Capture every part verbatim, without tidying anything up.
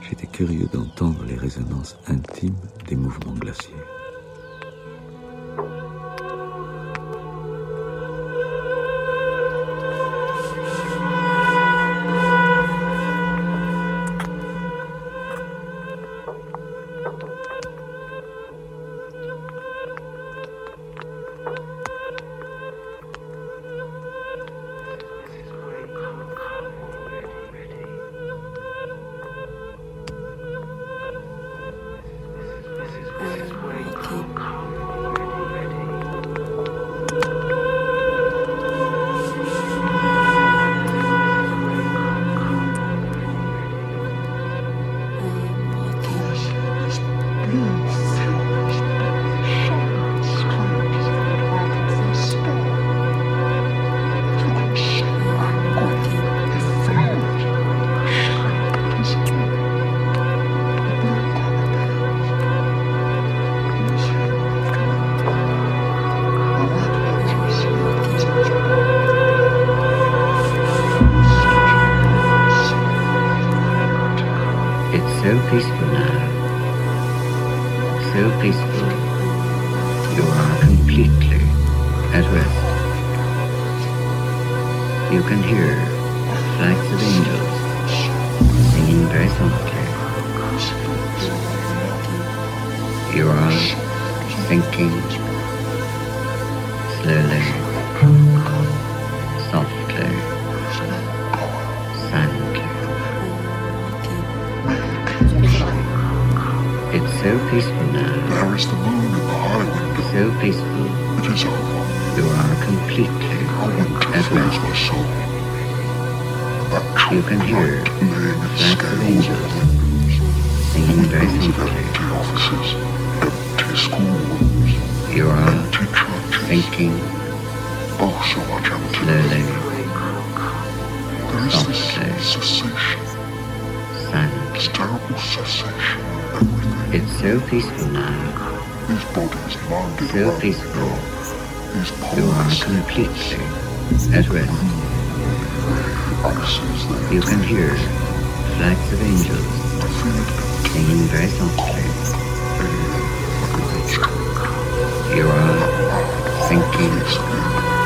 J'étais curieux d'entendre les résonances intimes des mouvements glaciaires. So peaceful now, so peaceful, you are completely at rest. You can hear flights of angels singing very softly. You are thinking slowly, softly, silently. It's so peaceful now. There is the moon in the high window. So peaceful. It is over. You are completely I want to at freeze rest. my soul. That You can hear laying its flights of scales angels on windows. singing very Windows of softly. empty offices, empty schoolrooms, You are empty churches. thinking Oh, so much empty. slowly, There is this softly, cessation, silently. this terrible cessation of everything. It's so peaceful now. These bodies landed So around peaceful. me. These You are poles, completely at rest. ices there. You can hear flights of angels I feel it empty. singing very softly. You are thinking slowly,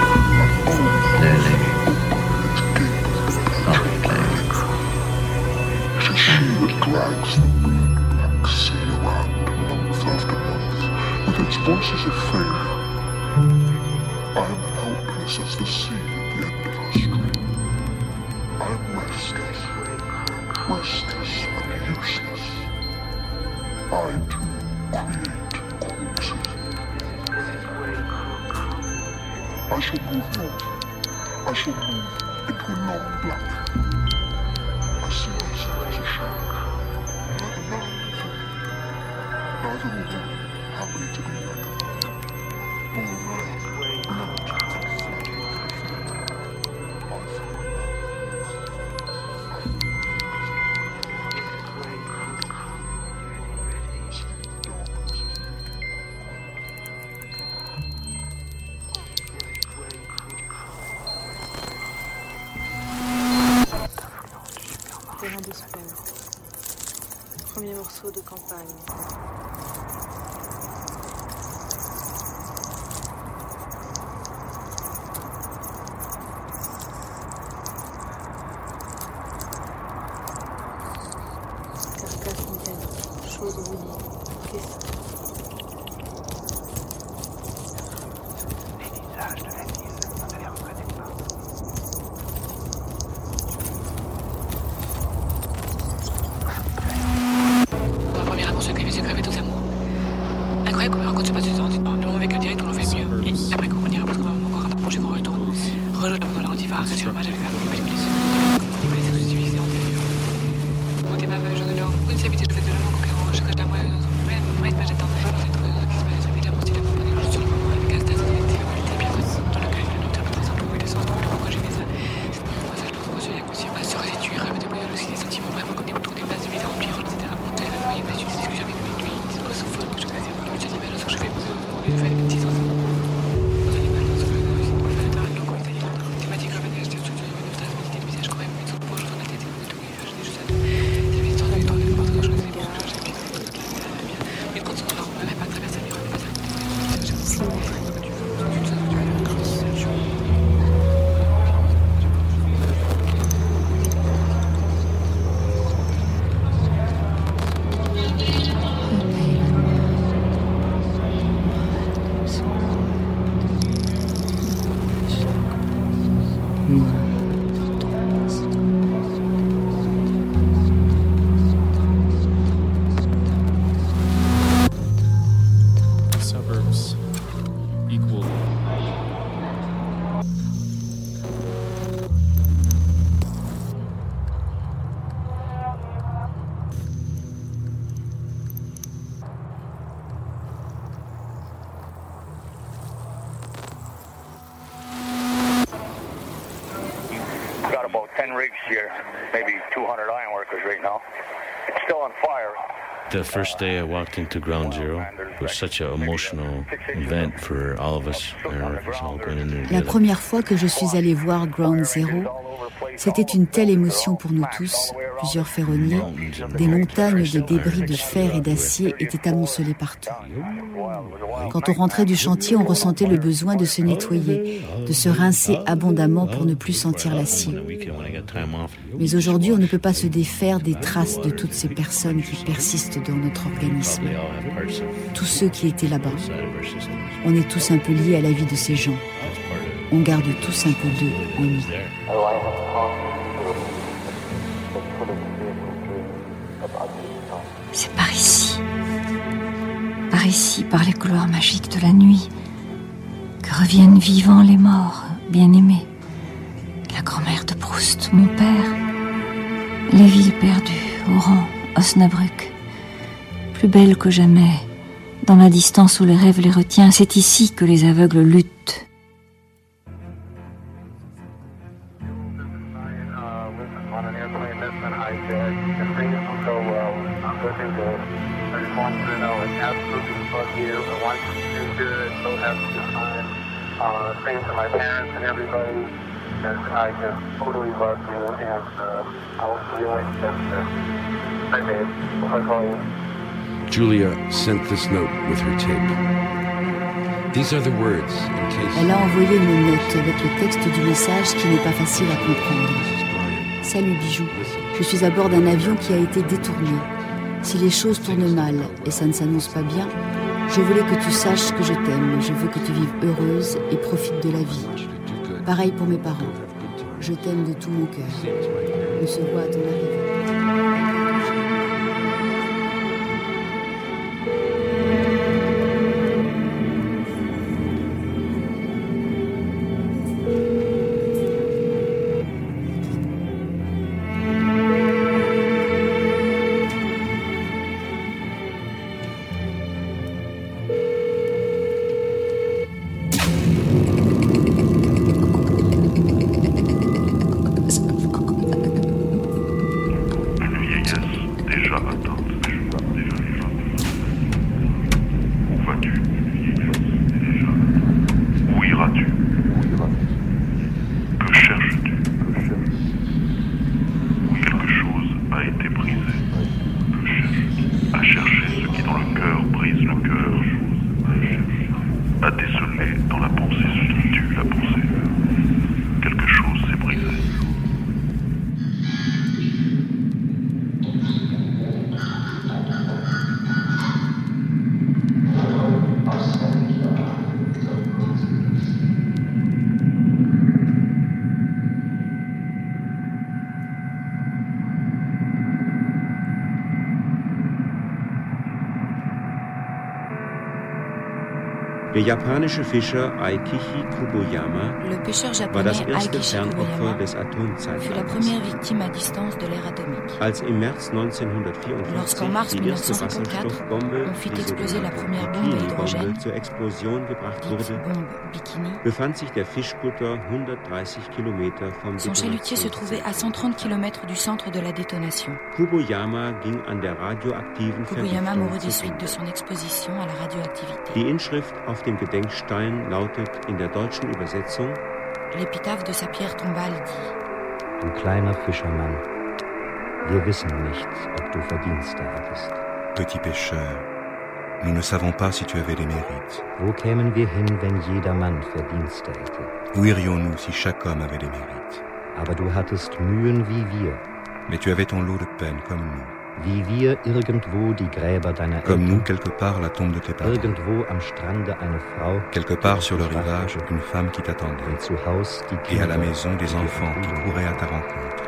softly, It's a sea that drags the black sea around month after month with its voices of failure. I am helpless as the sea at the end of our stream. I am restless, restless and useless. I too create corpses. I shall move north. I shall move into a long black. I see myself as a shadow. Neither man nor neither woman happy to be like a man. Nor a man not to be flattered with I feel Terrain de sport. Premier morceau de campagne. Carcasse montagne, chose roulie, caisson. Les visages de la ville, on ne les reconnaît pas. La première annonce que j'ai gravée tous amours. rigs here, maybe two hundred iron workers right now. It's still on fire. The first day I walked into Ground Zero was such an emotional event for all of us. I don't know if it's all going in there La together. première fois que je suis allé voir Ground Zero, c'était une telle émotion pour nous tous. Plusieurs ferronniers, des montagnes de débris de fer et d'acier étaient amoncelées partout. Quand on rentrait du chantier, on ressentait le besoin de se nettoyer, de se rincer abondamment pour ne plus sentir l'acier. Mais aujourd'hui, on ne peut pas se défaire des traces de toutes ces personnes qui persistent dans notre organisme. Tous ceux qui étaient là-bas. On est tous un peu liés à la vie de ces gens. On garde tous un peu d'eux en nous. C'est par ici, par ici, par les couloirs magiques de la nuit, que reviennent vivants les morts, bien-aimés. La grand-mère de Proust, mon père, les villes perdues, Oran, Osnabrück, plus belles que jamais, dans la distance où les rêves les retient, c'est ici que les aveugles luttent. Julia sent this note with her tape. These are the words in case... Elle a envoyé une note avec le texte du message qui n'est pas facile à comprendre. Salut Bijou, je suis à bord d'un avion qui a été détourné. Si les choses tournent mal et ça ne s'annonce pas bien, je voulais que tu saches que je t'aime. Je veux que tu vives heureuse et profites de la vie. Pareil pour mes parents. Je t'aime de tout mon cœur. On se voit à ton arrivée. Der japanische Fischer Aikichi Kuboyama Le pêcheur war das japonais erste Aikichi Fernopfer Kuboyama des fut la Atomzeitalters. première victime à distance de l'ère atomique. Als im März neunzehnhundertvierundfünfzig Lorsqu'en mars die erste mille neuf cent cinquante-quatre, Wasserstoffbombe, on fit die exploser la sogenannte première bombe à hydrogène, Bikini-Bombe, zur Explosion gebracht dite wurde, bombe Bikini, befand sich der Fischkutter hundertdreißig Kilometer vom son chalutier se trouvait à cent trente kilomètres du centre de la détonation. Kuboyama ging an der radioaktiven Kuboyama Vergiftung mourut des suites zugrunde. de son exposition à la radioactivité. Die Inschrift auf dem Gedenkstein lautet in der deutschen Übersetzung: L'épitaphe de sa pierre tombale dit: Du kleiner Fischermann, wir wissen nicht, ob du Verdienste hattest. Petit pêcheur, nous ne savons pas si tu avais des mérites. Wo kämen wir hin, wenn jeder Mann Verdienste hätte? Où irions-nous si chaque homme avait des mérites? Aber du hattest Mühen wie wir. Mais tu avais ton lot de peine comme nous. Wie wir irgendwo die Gräber deiner Comme Eltern, nous, quelque part, la tombe de tes parents. irgendwo am Strande eine Frau, Quelque part sur le rivage, une femme qui t'attendait. und zu Haus die Et à Kinder, la maison, des die enfants dir qui verbunden couraient à ta rencontre.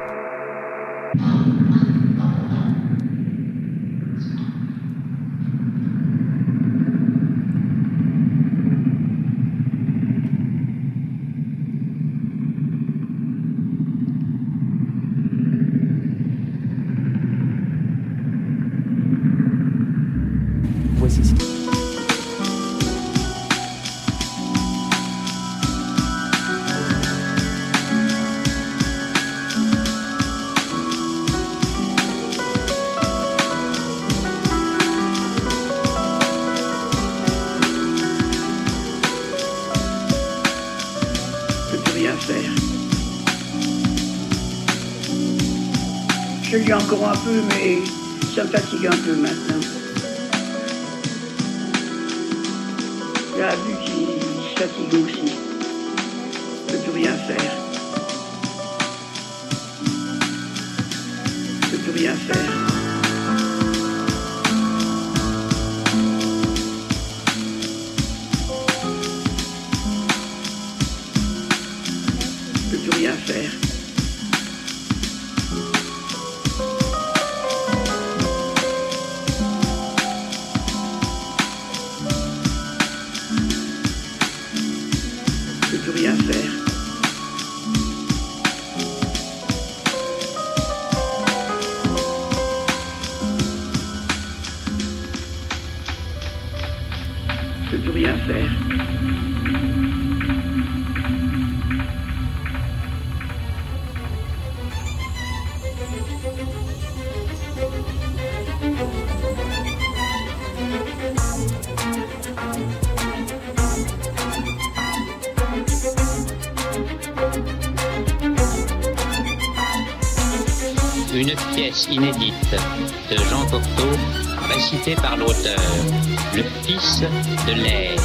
Voici. Je lis encore un peu, mais ça me fatigue un peu maintenant. Il y a la vue qui se fatigue aussi. Je ne peux plus rien faire. Je ne peux plus rien faire. Je ne peux plus rien faire. Rien faire. Je peux plus rien faire. Une pièce inédite de Jean Cocteau, récitée par l'auteur, le fils de l'air.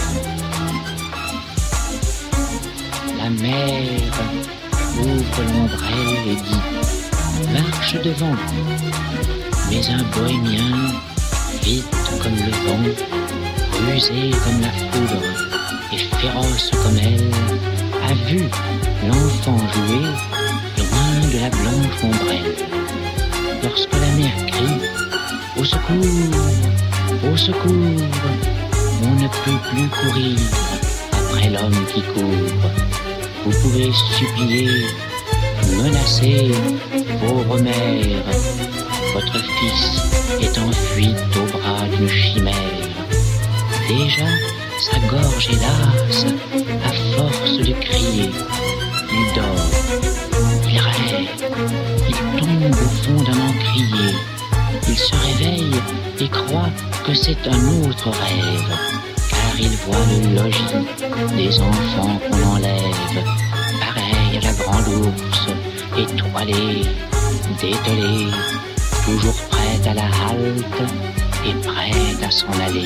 La mer ouvre l'ombrelle et dit: marche devant, mais un bohémien, vite comme le vent, rusé comme la foudre et féroce comme elle, a vu l'enfant jouer loin de la blanche ombrelle. Lorsque la mer crie « Au secours, au secours !» on ne peut plus courir après l'homme qui court. Vous pouvez supplier, menacer, pauvre mère. Votre fils est en fuite au bras d'une chimère. Déjà, sa gorge est lasse, à force de crier. Il dort, il rêve, il tombe au fond d'un encrier. Il se réveille et croit que c'est un autre rêve, car il voit le logis des enfants qu'on enlève, pareil à la grande ours, étoilée, dételée, toujours prête à la halte et prête à s'en aller.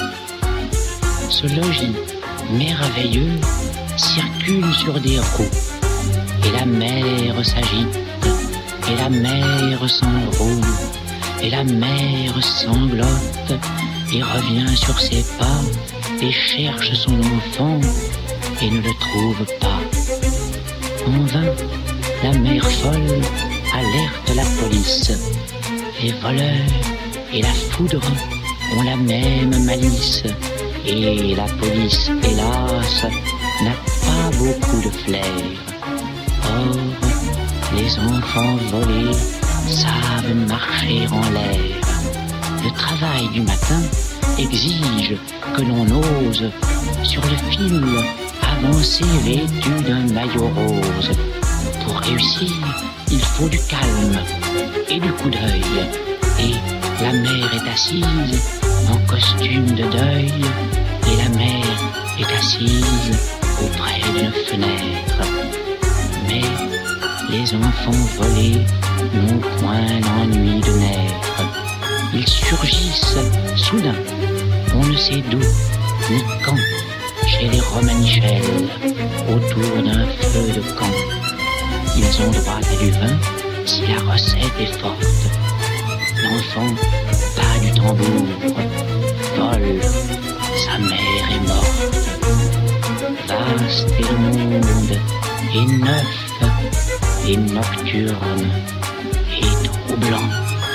Ce logis merveilleux circule sur des roues, et la mer s'agite, et la mer s'enroule, et la mer sanglote, et revient sur ses pas, et cherche son enfant, et ne le trouve pas. En vain, la mer folle alerte la police. Les voleurs et la foudre ont la même malice, et la police, hélas, n'a pas beaucoup de flair. Or, les enfants volés savent marcher en l'air. Le travail du matin exige que l'on ose, sur le fil, avancer vêtu d'un maillot rose. Pour réussir, il faut du calme et du coup d'œil. Et la mère est assise en costume de deuil, et la mère est assise auprès d'une fenêtre. Mais les enfants volés n'ont point l'ennui de naître. Ils surgissent soudain, on ne sait d'où ni quand, chez les Romanichels, autour d'un feu de camp. Ils ont droit à du vin si la recette est forte. L'enfant bat du tambour, vole, sa mère est morte. Vaste est le monde, et neuf, et nocturne, et troublant.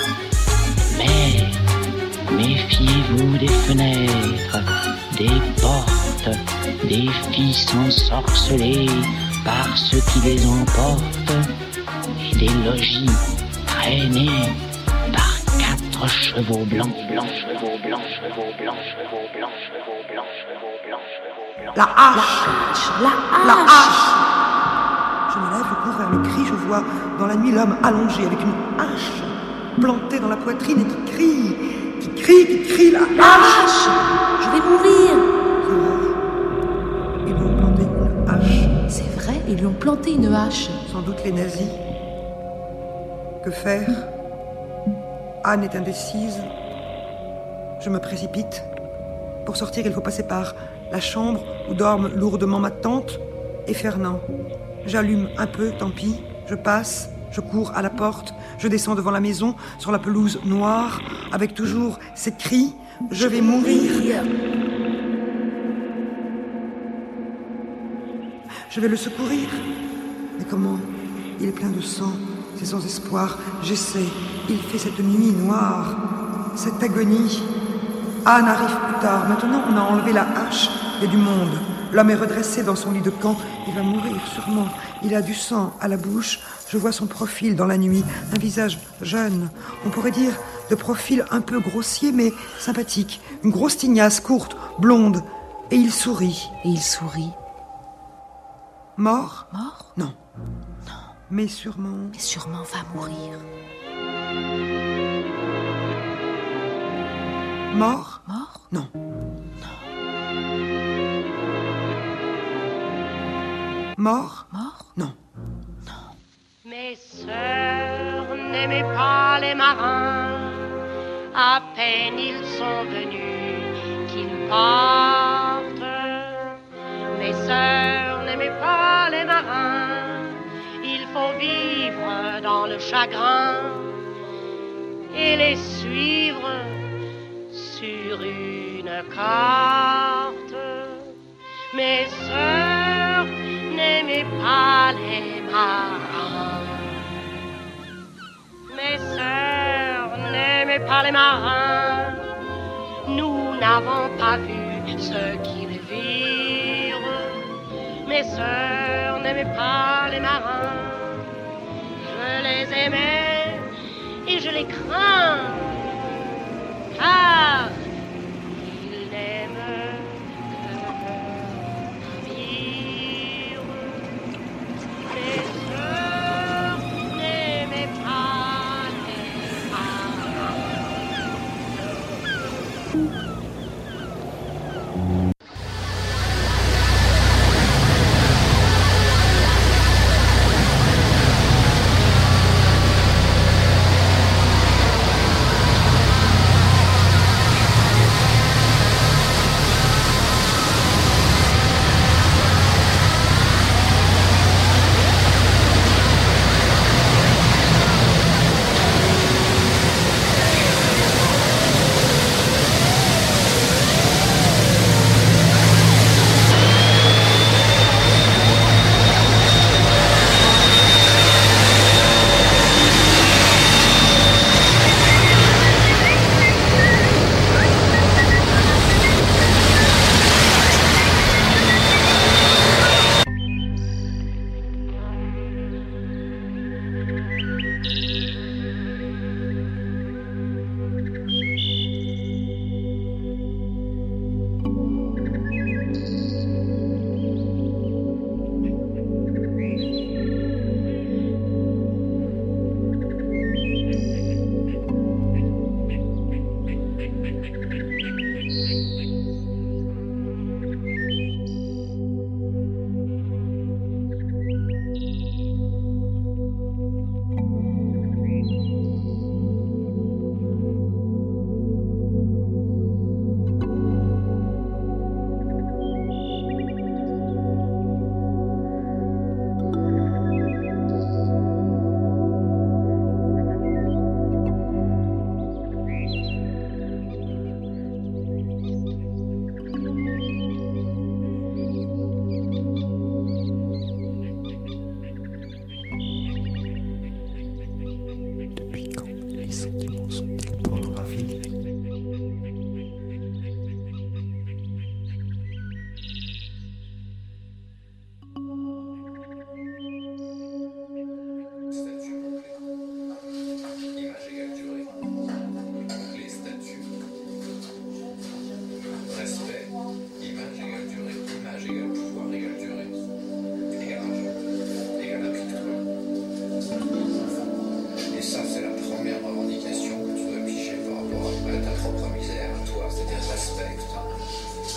Mais méfiez-vous des fenêtres, des portes, des fils ensorcelés par ceux qui les emportent, et des logis traînés par quatre chevaux blancs, blancs, chevaux blancs, chevaux blancs, chevaux blancs, chevaux blancs, chevaux blancs, chevaux blancs. La hache, la hache, la hache. Je me lève, je cours vers le cri, je vois dans la nuit l'homme allongé avec une hache plantée dans la poitrine et qui crie, qui crie, qui crie, la hache. Je vais mourir. Ils lui ont planté une hache. C'est vrai, ils lui ont planté une hache. Sans doute les nazis. Que faire? Anne est indécise. Je me précipite. Pour sortir, il faut passer par la chambre où dorment lourdement ma tante et Fernand. J'allume un peu, tant pis. Je passe, je cours à la porte, je descends devant la maison, sur la pelouse noire, avec toujours ces cris « Je vais mourir !» Je vais le secourir. Mais comment? Il est plein de sang, c'est sans espoir. J'essaie. Il fait cette nuit noire, cette agonie. Anne arrive plus tard. Maintenant, on a enlevé la hache. Il y a du monde. L'homme est redressé dans son lit de camp. Il va mourir, sûrement. Il a du sang à la bouche. Je vois son profil dans la nuit. Un visage jeune. On pourrait dire de profil un peu grossier, mais sympathique. Une grosse tignasse courte, blonde. Et il sourit. Et il sourit. Mort? Mort? Non. Non. Mais sûrement... Mais sûrement va mourir. Mort? Mort? Non. Non. Mort? Mort? Non. Non. Mes sœurs n'aimaient pas les marins. À peine ils sont venus qu'ils partent. Mes sœurs n'aimaient pas les marins. Il faut vivre dans le chagrin et les suivre sur une carte. Mes sœurs n'aimaient pas les marins. Mes sœurs n'aimaient pas les marins. Nous n'avons pas vu ce qu'ils virent. Mes sœurs n'aimaient pas les marins. Je les aimais et je les crains, car ils n'aiment que navire. Mes sœurs n'aimaient pas les marins.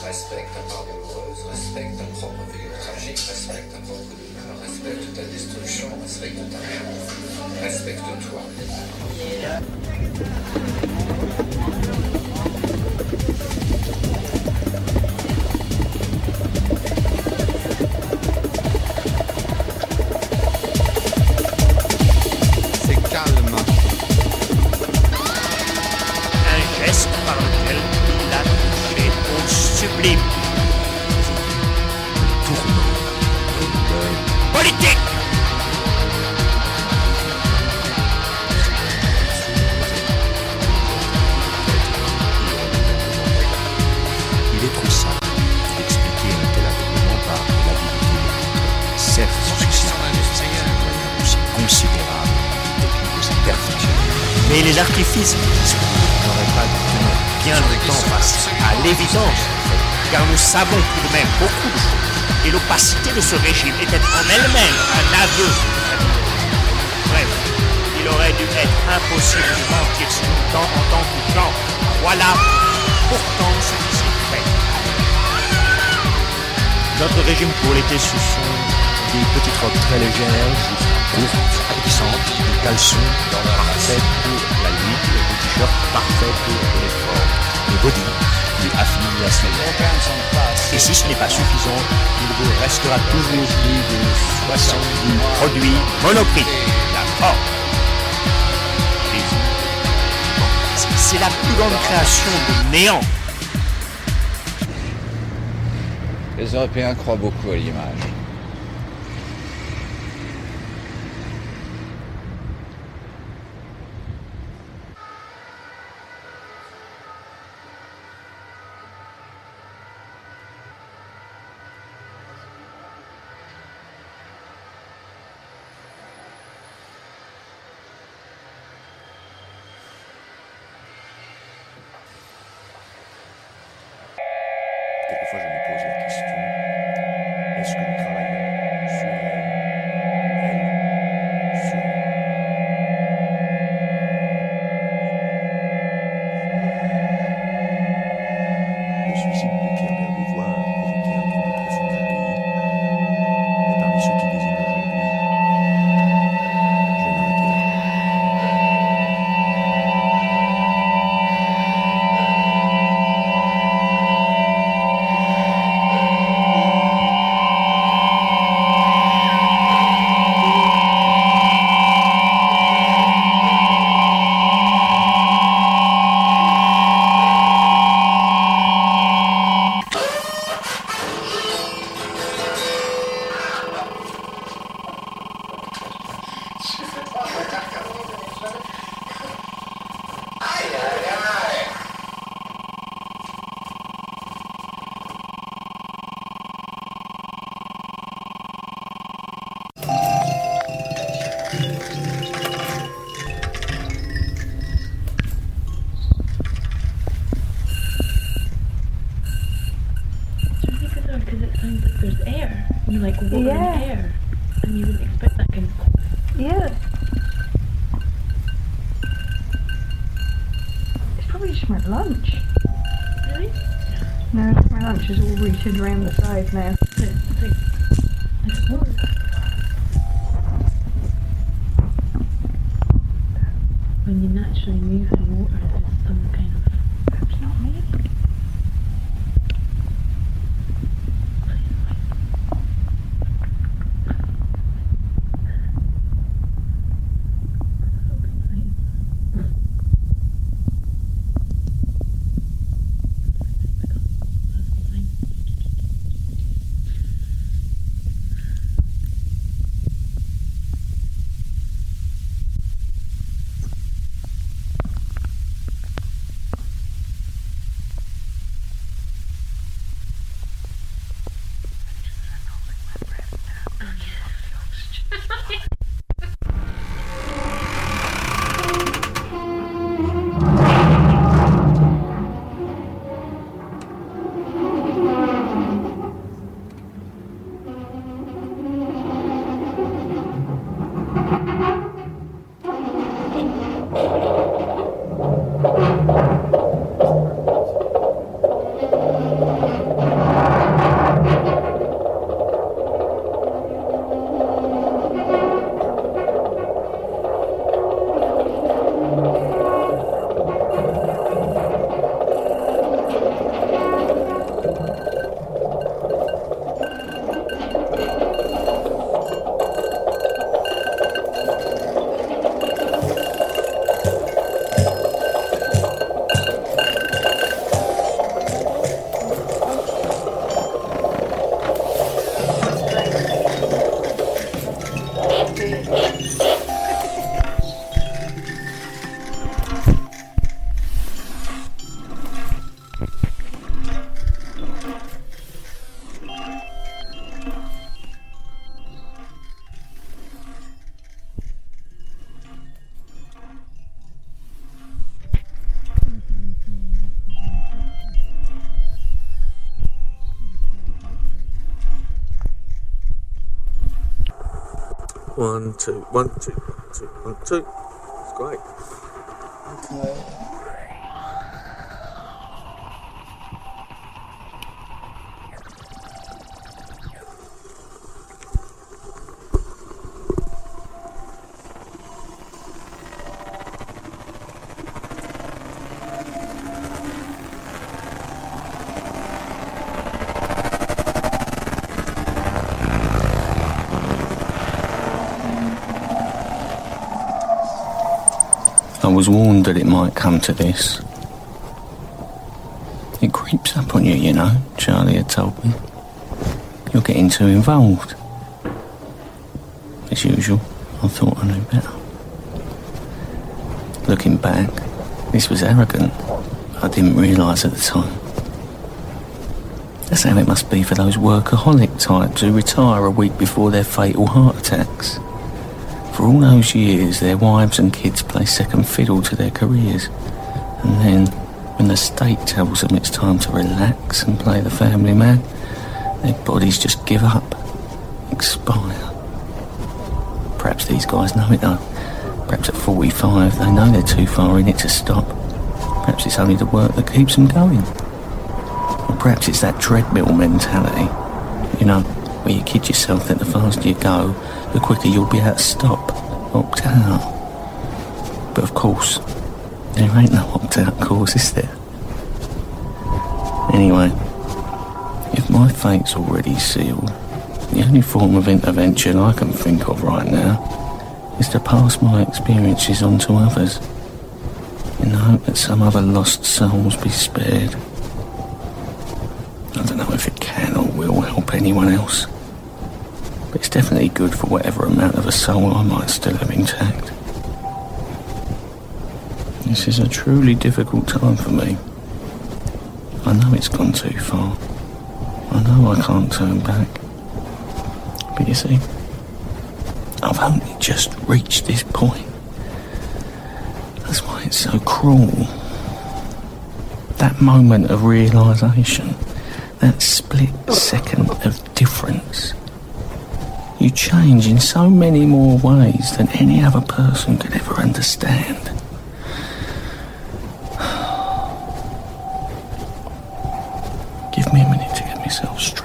Respecte ta part douloureuse, respecte ta propre figure tragique, respecte ta propre douleur, respecte ta destruction, respecte ta merde, respecte-toi. C'est calme. Un geste par lequel il a touché au sublime. Tournant politique. Il est trop simple d'expliquer un tel aveuglement par l'habilité de l'autre. Certes, ceci est aussi considérable technique aussi perfectionnée. Mais les artifices n'auraient pas dû tenir bien longtemps face à l'évidence, car nous savons tout de même beaucoup de choses. Et l'opacité de ce régime était en elle-même un aveu. Bref, il aurait dû être impossible de mentir si longtemps en tant que genre. Voilà pourtant ce qui s'est fait. Notre régime pour l'été, ce sont des petites robes très légères, courtes, abyssantes, des caleçons dans leur parfait pour la nuit, des t-shirts parfaits pour l'effort, des body, des affiliations. Et si ce n'est pas suffisant, il vous restera toujours plus de soixante-dix produits Monoprix. D'accord. C'est la plus grande création de néant. Les Européens croient beaucoup à l'image. Quelquefois, je me pose la question, est-ce que nous travaillons sur elle, ou elle sur nous? Le suicide de Pierre Bergouvois a provoqué un trouble profond dans le pays, mais parmi ceux qui désignent aujourd'hui, je n'en ai qu'un. Around the side now. When you naturally move in water, there's some kind of. That's not me. One, two, one, two, one, two, one, two. It's great. Okay. I was warned that it might come to this. It creeps up on you, you know, Charlie had told me. You're getting too involved. As usual, I thought I knew better. Looking back, this was arrogant. I didn't realise at the time. That's how it must be for those workaholic types who retire a week before their fatal heart attacks. For all those years, their wives and kids play second fiddle to their careers. And then, when the state tells them it's time to relax and play the family man, their bodies just give up, expire. Perhaps these guys know it though. Perhaps at forty-five they know they're too far in it to stop. Perhaps it's only the work that keeps them going. Or perhaps it's that treadmill mentality. You know, where you kid yourself that the faster you go, the quicker you'll be able to stop, opt out. But of course, there ain't no opt-out course, is there? Anyway, if my fate's already sealed, the only form of intervention I can think of right now is to pass my experiences on to others, in the hope that some other lost souls be spared. I don't know if it can or will help anyone else, but it's definitely good for whatever amount of a soul I might still have intact. This is a truly difficult time for me. I know it's gone too far. I know I can't turn back. But you see, I've only just reached this point. That's why it's so cruel. That moment of realisation, that split second of difference. You change in so many more ways than any other person could ever understand. Give me a minute to get myself straight.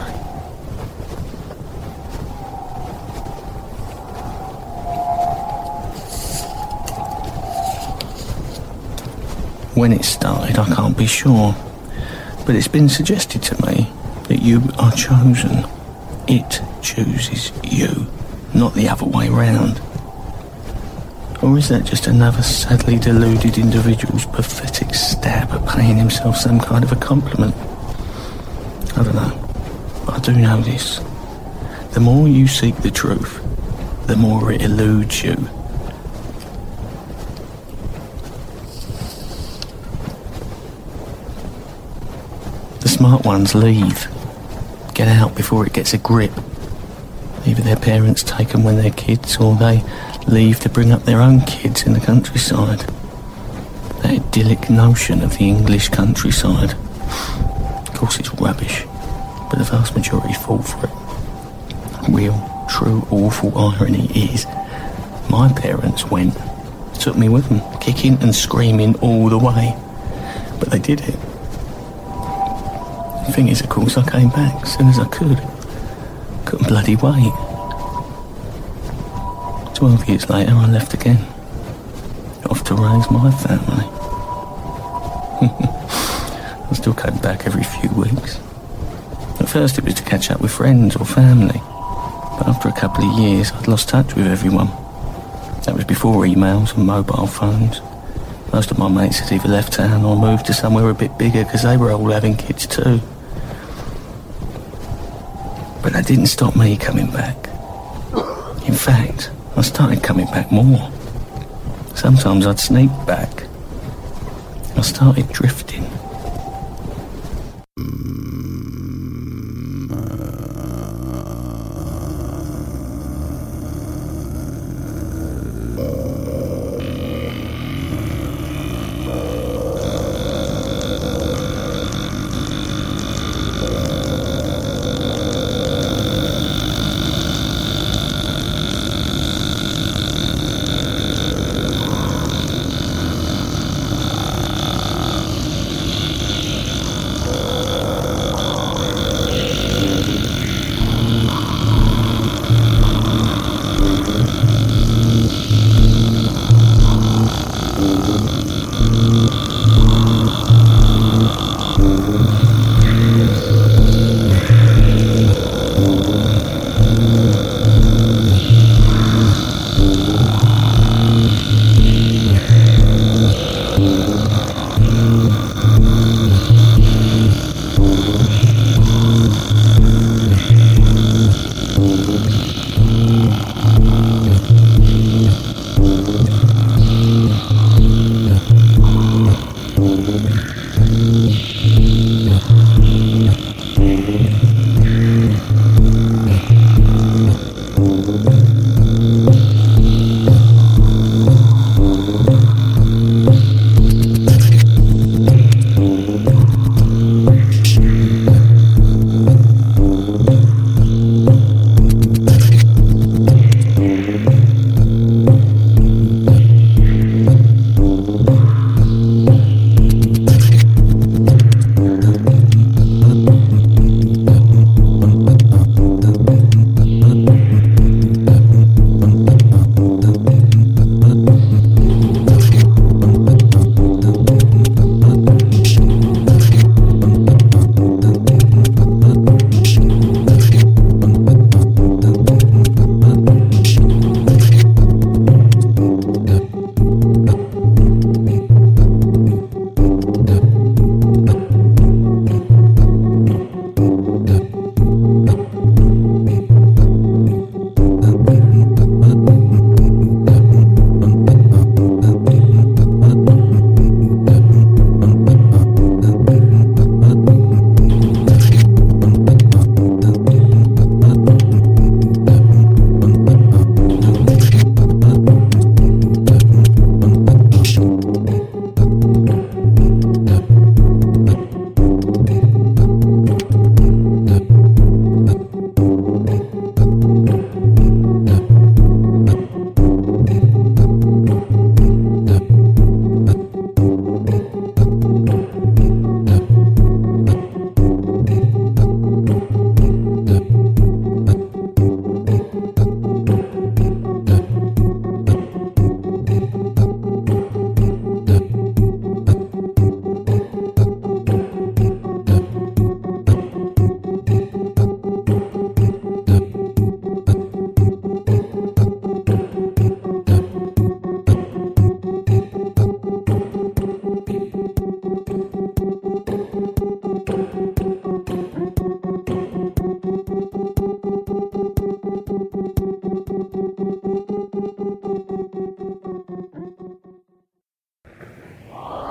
When it started, I can't be sure, but it's been suggested to me that you are chosen. It chooses you, not the other way round. Or is that just another sadly deluded individual's pathetic stab at paying himself some kind of a compliment? I don't know. I do know this. The more you seek the truth, the more it eludes you. The smart ones leave. Get out before it gets a grip. Either their parents take them when they're kids, or they leave to bring up their own kids in the countryside. That idyllic notion of the English countryside. Of course it's rubbish, but the vast majority fall for it. Real, true, awful irony is, my parents went, took me with them, kicking and screaming all the way. But they did it. The thing is, of course, I came back as soon as I could. Couldn't bloody wait. Twelve years later, I left again. Off to raise my family. I still came back every few weeks. At first it was to catch up with friends or family. But after a couple of years, I'd lost touch with everyone. That was before emails and mobile phones. Most of my mates had either left town or moved to somewhere a bit bigger because they were all having kids too. But that didn't stop me coming back. In fact, I started coming back more. Sometimes I'd sneak back. I started drifting.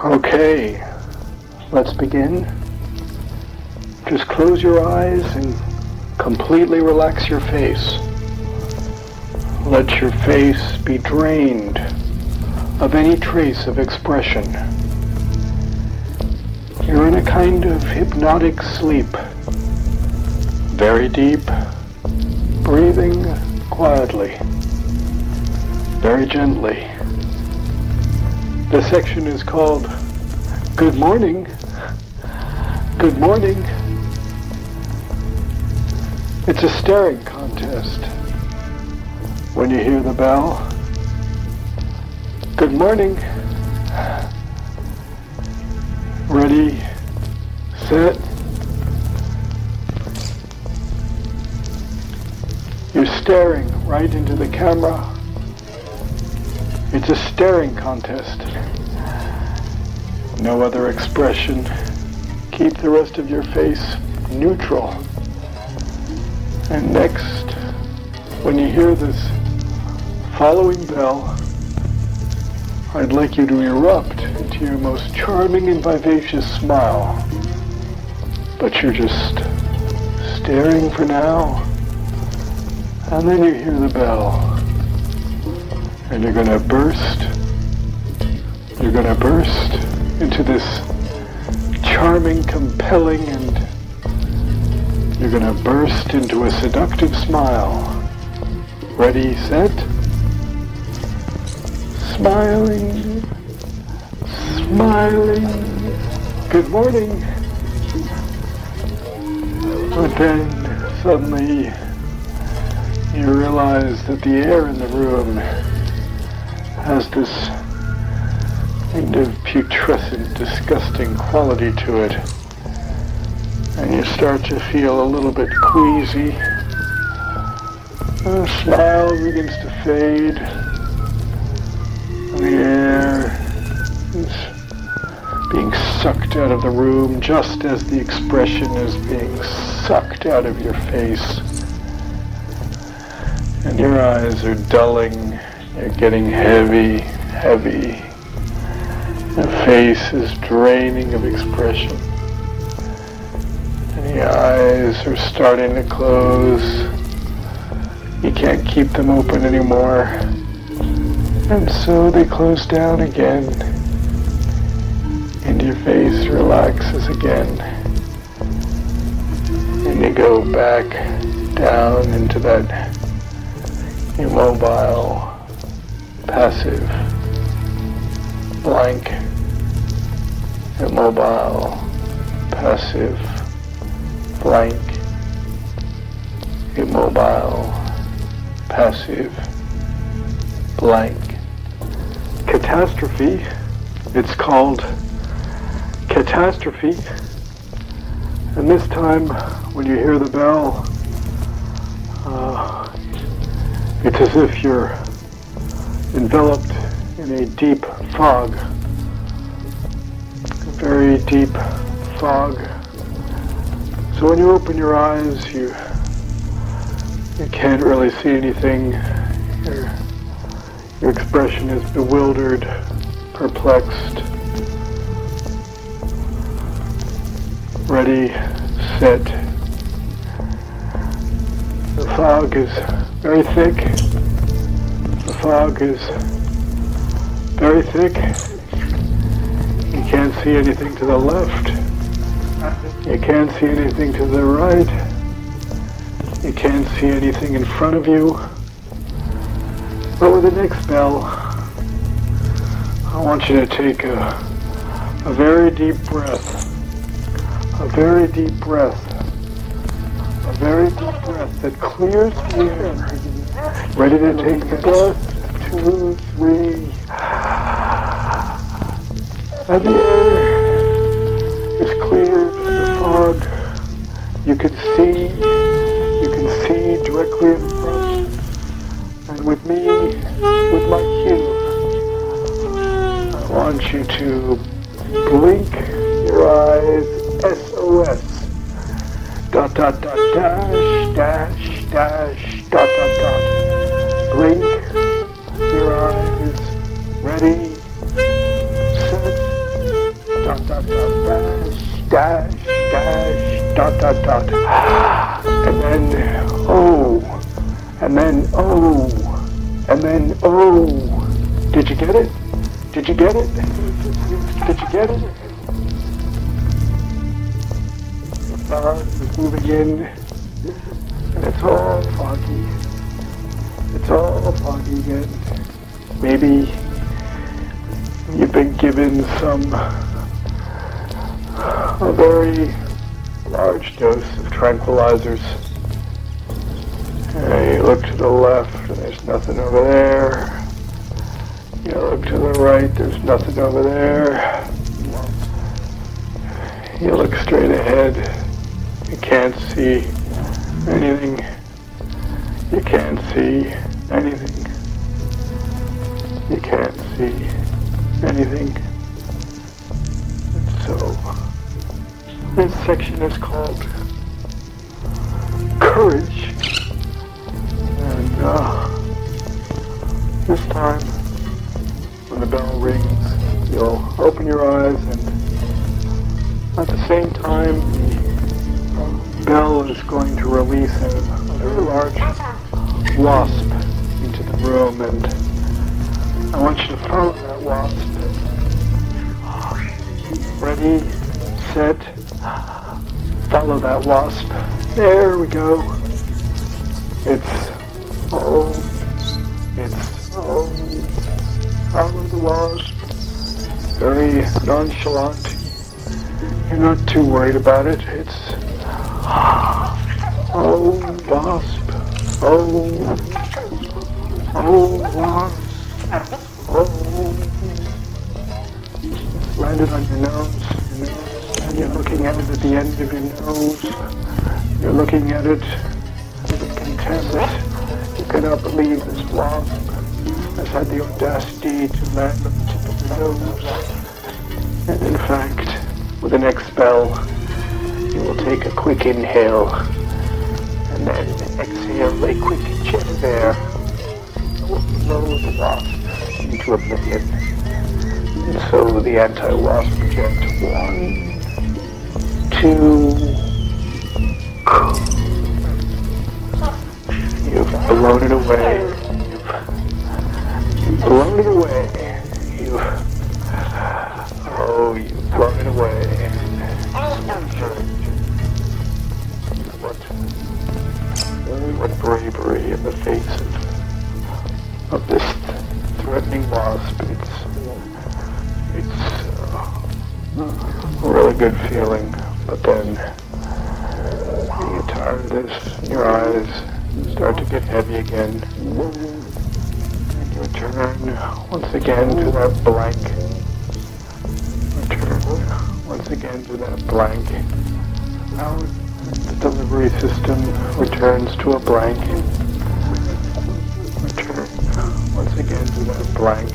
Okay, let's begin. Just close your eyes and completely relax your face. Let your face be drained of any trace of expression. You're in a kind of hypnotic sleep. Very deep, breathing quietly, very gently. This section is called Good Morning. Good morning. It's a staring contest. When you hear the bell, good morning. Ready, set. You're staring right into the camera. It's a staring contest. No other expression. Keep the rest of your face neutral. And next, when you hear this following bell, I'd like you to erupt into your most charming and vivacious smile. But you're just staring for now. And then you hear the bell. And you're gonna burst, you're gonna burst into this charming, compelling, and you're gonna burst into a seductive smile. Ready, set? Smiling, smiling, good morning. But then, suddenly, you realize that the air in the room has this kind of putrescent, disgusting quality to it. And you start to feel a little bit queasy. The smile begins to fade. And the air is being sucked out of the room just as the expression is being sucked out of your face. And your eyes are dulling. You're getting heavy, heavy. The face is draining of expression. And the eyes are starting to close. You can't keep them open anymore. And so they close down again. And your face relaxes again. And you go back down into that immobile, passive, blank, immobile, passive, blank, immobile, passive, blank. Catastrophe. It's called catastrophe. And this time, when you hear the bell, uh, it's as if you're enveloped in a deep fog, a very deep fog. So when you open your eyes, you you can't really see anything. Your, your expression is bewildered, perplexed. Ready, set. The fog is very thick. The fog is very thick. You can't see anything to the left. You can't see anything to the right. You can't see anything in front of you. But with the next bell, I want you to take a, a very deep breath. A very deep breath. A very deep breath that clears the air. Ready to take the breath? Two, three. And the air is cleared. The fog. You can see. You can see directly in front. And with me, with my cue, I want you to blink your eyes. S O S. Dot dot dot dash dash dash dot dot dot. Blink your eyes. Ready, set, dash, dash, dot, dot, dot. And then, oh, and then, oh, and then, oh. Did you get it? Did you get it? Did you get it? The fog is moving in, and it's all foggy. It's all foggy again. Maybe you've been given some, a very large dose of tranquilizers. And you look to the left and there's nothing over there. You look to the right, there's nothing over there. You look straight ahead, you can't see anything. You can't see anything. You can't see anything. And so, this section is called Courage. And uh, this time, when the bell rings, you'll open your eyes, and at the same time, the bell is going to release a, a very large wasp into the room, and I want you to follow that wasp. Ready, set, follow that wasp. There we go. It's, oh, it's, oh, follow the wasp. Very nonchalant. You're not too worried about it. It's, oh, wasp. Oh, oh, wasp. Oh, it's landed on your nose, your nose, and you're looking at it at the end of your nose. You're looking at it with contempt. You cannot believe this wasp has had the audacity to land on the tip of your nose. And in fact, with the next spell, you will take a quick inhale, and then exhale a quick jet of air. Will blow the wasp into oblivion. And so the anti-wasp jet, one, two, you've blown it away. You've, you've blown it away. You've, oh, you've blown it away. What, what bravery in the face of, of this threatening wasp. It's, it's uh, a really good feeling, but then you get tired of this, and your eyes start to get heavy again, and you return once again to that blank, return once again to that blank. Now the delivery system returns to a blank. Return once again to that blank.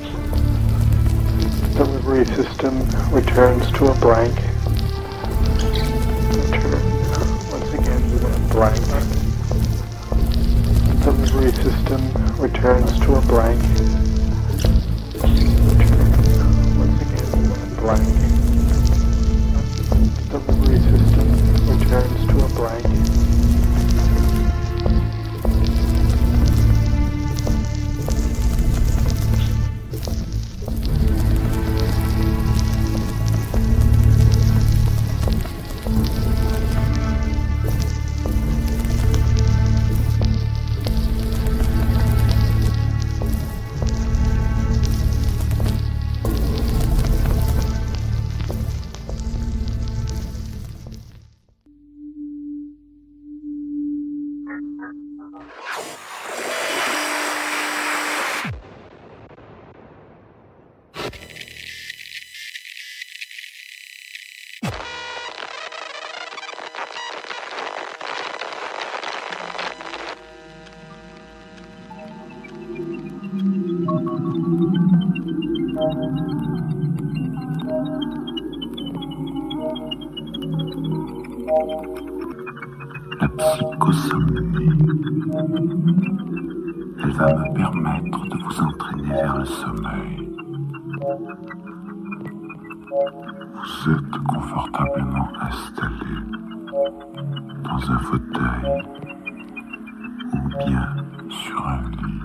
The delivery system returns to a blank. Return once again to that blank. The delivery system returns to a blank. Return once again to that blank. The delivery system returns to a blank. La psychosomnie. Elle va me permettre de vous entraîner vers le sommeil. Vous êtes confortablement installé dans un fauteuil ou bien sur un lit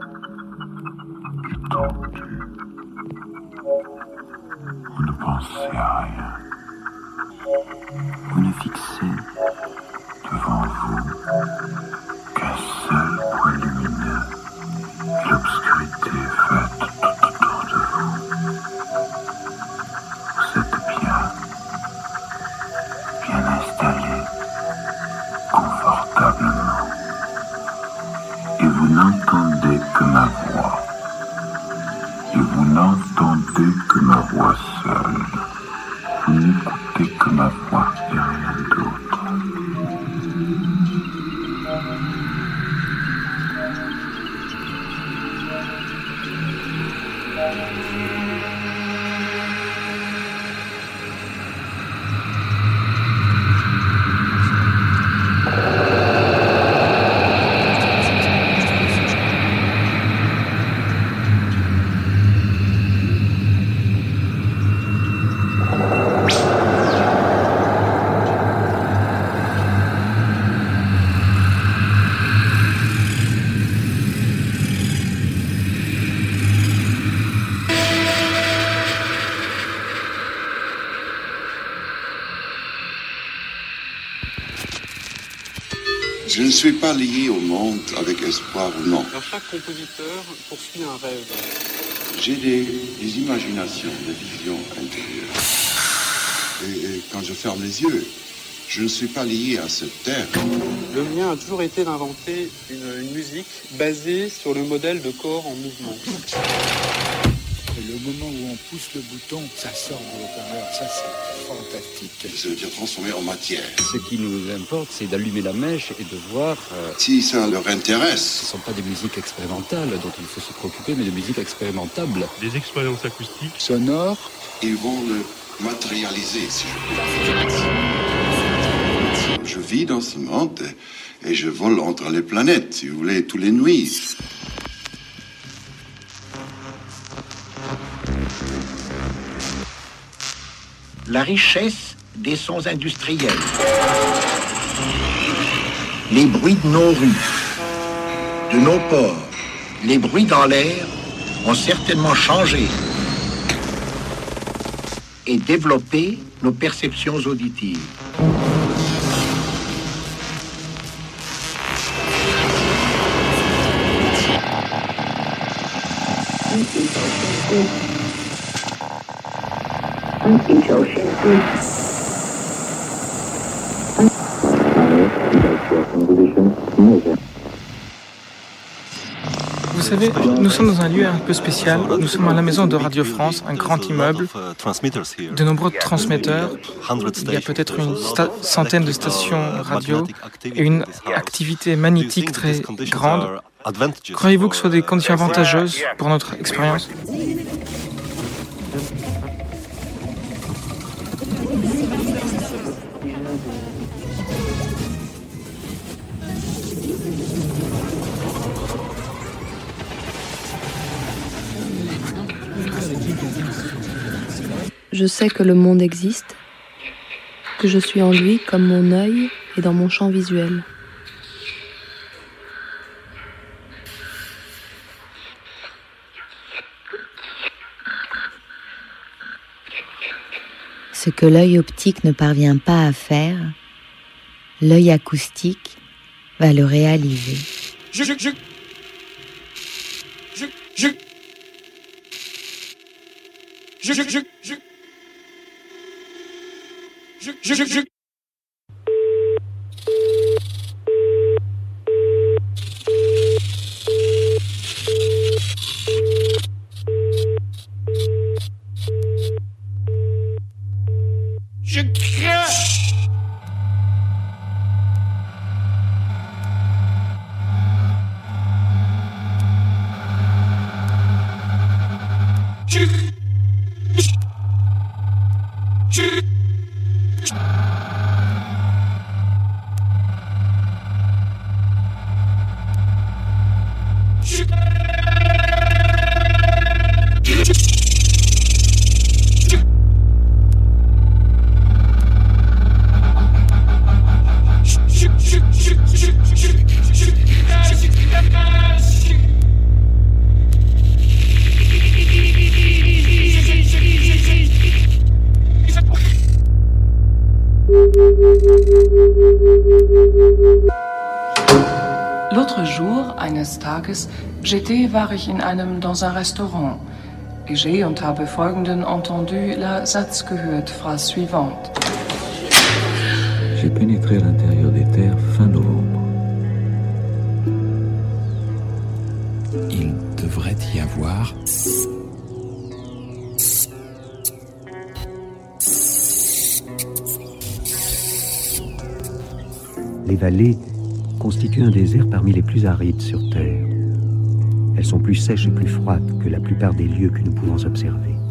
étendu. Vous ne pensez à rien. Vous ne fixez devant vous qu'un seul point lumineux et l'obscurité est faite tout autour de vous. Vous êtes bien, bien installé, confortablement, et vous n'entendez que ma voix, et vous n'entendez que ma voix seule. Vous n'écoutez que ma voix et rien d'autre. Je ne suis pas lié au monde avec espoir ou non. Alors chaque compositeur poursuit un rêve. J'ai des, des imaginations, des visions intérieures. Et, et quand je ferme les yeux, je ne suis pas lié à cette terre. Le mien a toujours été d'inventer une, une musique basée sur le modèle de corps en mouvement. Et le moment où on pousse le bouton, ça sort de l'haut-parleur. Ça, c'est fantastique. Ça veut dire transformer en matière. Ce qui nous importe, c'est d'allumer la mèche et de voir... Euh, si ça leur intéresse. Ce ne sont pas des musiques expérimentales dont il faut se préoccuper, mais des musiques expérimentables. Des expériences acoustiques. Sonores. Ils vont le matérialiser, si je peux. Je vis dans ce monde et je vole entre les planètes, si vous voulez, tous les nuits. La richesse des sons industriels, les bruits de nos rues, de nos ports, les bruits dans l'air ont certainement changé et développé nos perceptions auditives. Vous savez, nous sommes dans un lieu un peu spécial. Nous sommes à la maison de Radio France, un grand immeuble, de nombreux transmetteurs. Il y a peut-être une sta- centaine de stations radio et une activité magnétique très grande. Croyez-vous que ce soit des conditions avantageuses pour notre expérience ? Je sais que le monde existe, que je suis en lui comme mon œil est dans mon champ visuel. Ce que l'œil optique ne parvient pas à faire, l'œil acoustique va le réaliser. Je, je, je, je, je, je, je, je, je. Je, je, je, je. Je crache. Je. Je. Je. L'autre jour, eines Tages, j'étais, war ich in einem, dans un Restaurant. Et j'ai und habe folgenden entendu la Satz gehört, Phrase suivante. J'ai pénétré à l'intérieur des terres fin novembre. Il devrait y avoir Les vallées constituent un désert parmi les plus arides sur Terre. Elles sont plus sèches et plus froides que la plupart des lieux que nous pouvons observer.